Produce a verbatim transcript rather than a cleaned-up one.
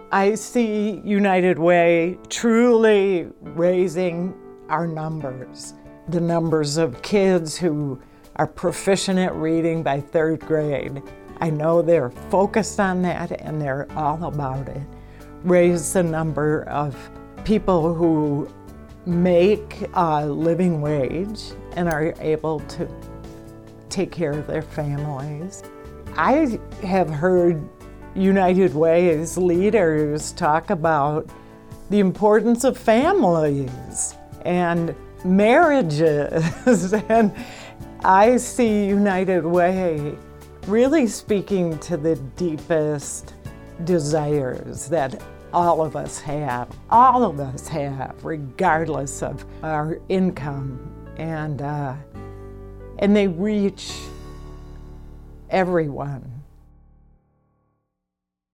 I see United Way truly raising our numbers, the numbers of kids who are proficient at reading by third grade. I know they're focused on that and they're all about it. Raise the number of people who make a living wage and are able to take care of their families. I have heard United Way's leaders talk about the importance of families and marriages, and I see United Way really speaking to the deepest desires that all of us have, all of us have, regardless of our income, and uh, and they reach everyone.